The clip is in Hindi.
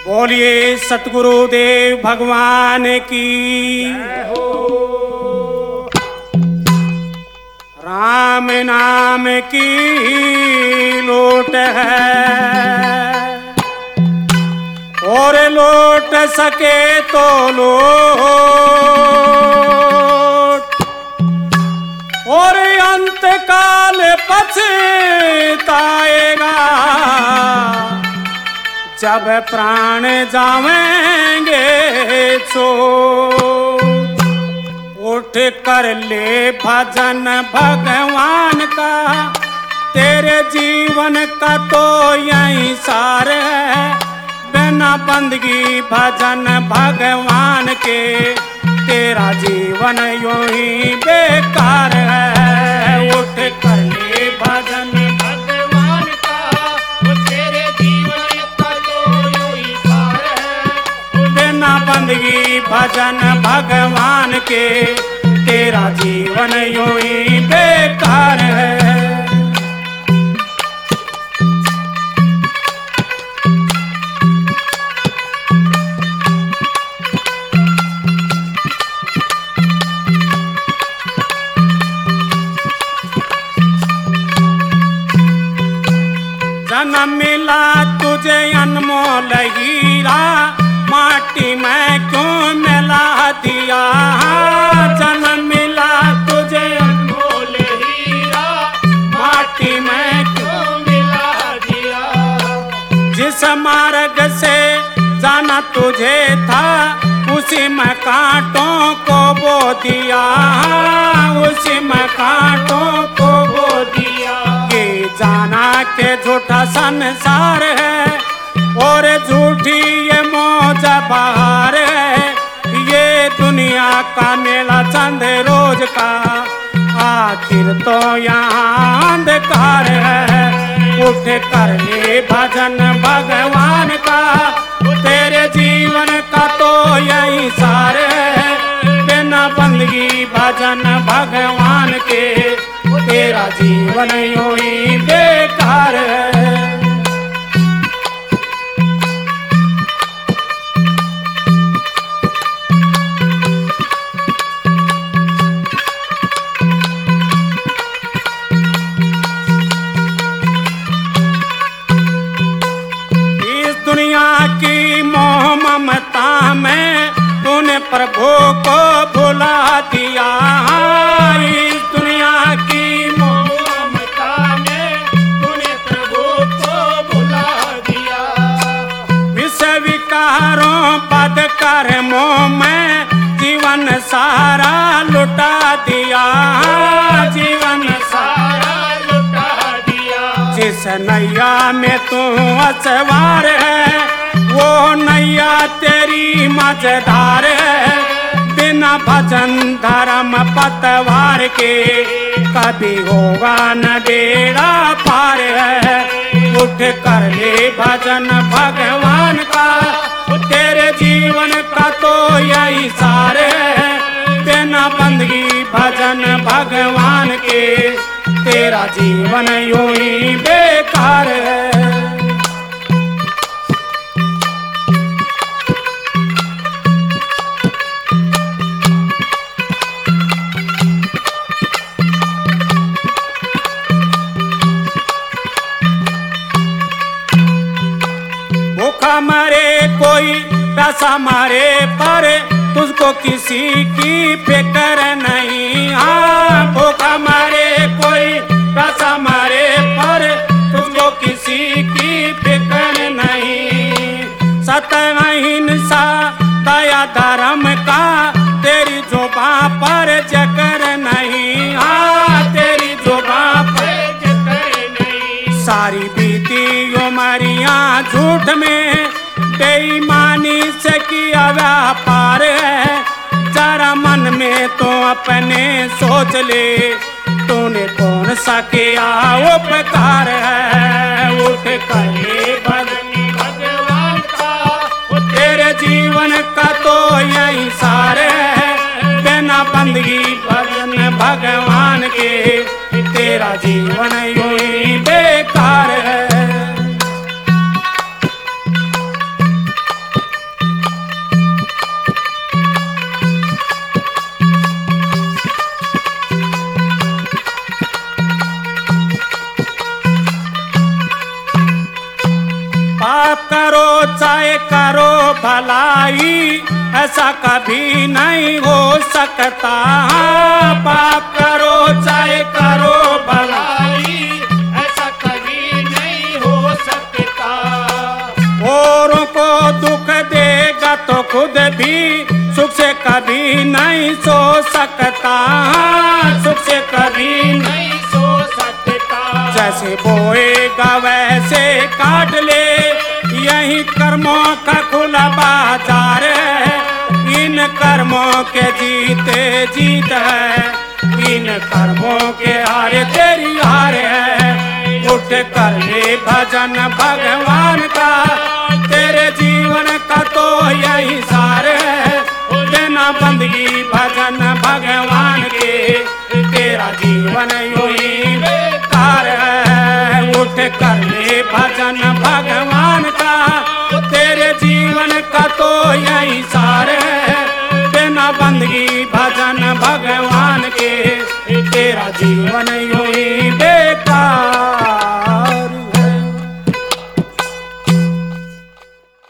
बोलिए सतगुरुदेव भगवान की। राम नाम की लूट है और लौट सके तो लौट, और अंत काल पछताएगा जब प्राण जावेंगे छोड़। उठ कर ले भजन भगवान का, तेरे जीवन का तो यही सार है। बिना बंदगी भजन भगवान के तेरा जीवन यूं ही बेकार है। उठ कर ले भजन भगवान का, वो तेरे जीवन का तो यूं ही सार है। बिना बंदगी भजन भगवान के तेरा जीवन यूं ही बेकार है। जन्म मिला तुझे अनमोल हीरा, माटी में क्यों मिला दिया। जन्म मिला तुझे अनमोल हीरा, माटी में क्यों मिला दिया। जिस मार्ग से जाना तुझे था, उसी में कांटों को बो दिया। उसी में कांटों को बो दिया। ये जाना के झूठा संसार है और झूठी ये मौज बहार है। ये दुनिया का मेला चंद रोज का, आखिर तो यहाँ अंधकार है। उठ कर ले भजन भगवान का, तेरे जीवन का तो यही सार है। बिना बंदगी भजन भगवान के तेरा जीवन यूं ही बेकार है। इस दुनिया की मोह ममता में तूने प्रभु को भुला दिया। इस दुनिया की मोह ममता में तूने प्रभु को भुला दिया। विषय विकारों पद कर्मों में जीवन सारा लुटा दिया। जीवन सारा लुटा दिया। जिस नैया में तू असवार है, वो नैया तेरी मझधार है। बिना भजन धर्म पतवार के कभी होगा न बेड़ा पार है। उठ कर ले भजन भगवान का, तेरे जीवन का तो यही सार है। बिना बंदगी भजन भगवान के तेरा जीवन यूं ही बेकार है। भूखा मरे कोई प्यासा मरे, पर तुझको किसी की फिक्र नहीं। हाँ, भूखा मरे कोई प्यासा मरे, पर तुझको किसी की फिक्र नहीं। सत्य अहिंसा दया धर्म का तेरी जुबां पर जिक्र नहीं। हाँ, तेरी जुबां पर जिक्र नहीं। सारी बीती उमरियां झूठ में बेईमानी से किया व्यापार है। जरा मन में तो अपने सोच ले, तूने कौन सा किया उपकार है। उठ कर ले भजन भगवान का, तेरे जीवन का तो यही सार है। बिना बंदगी भजन भगवान के तेरा जीवन यूं ही बेकार है। पाप करो चाहे करो भलाई, ऐसा कभी नहीं हो सकता। पाप करो चाहे करो भलाई, ऐसा कभी नहीं हो सकता। औरों को दुख देगा तो खुद भी सुख से कभी नहीं सो सकता। सुख से कभी नहीं सो सकता। जैसे बोएगा वैसे काट ले, यही कर्मों का खुला बाजार है। इन कर्मों के जीते जीत है, इन कर्मों के हारे तेरी हार है। उठ कर ले भजन भगवान का, तेरे जीवन का तो यही सार है। बिना बंदगी भजन भगवान के, तेरा जीवन यूं ही बेकार है। उठ कर ले भजन भगवान का, तेरे जीवन का तो यही सार है। बिना बंदगी भजन भगवान के, तेरा जीवन यूं ही बेकार।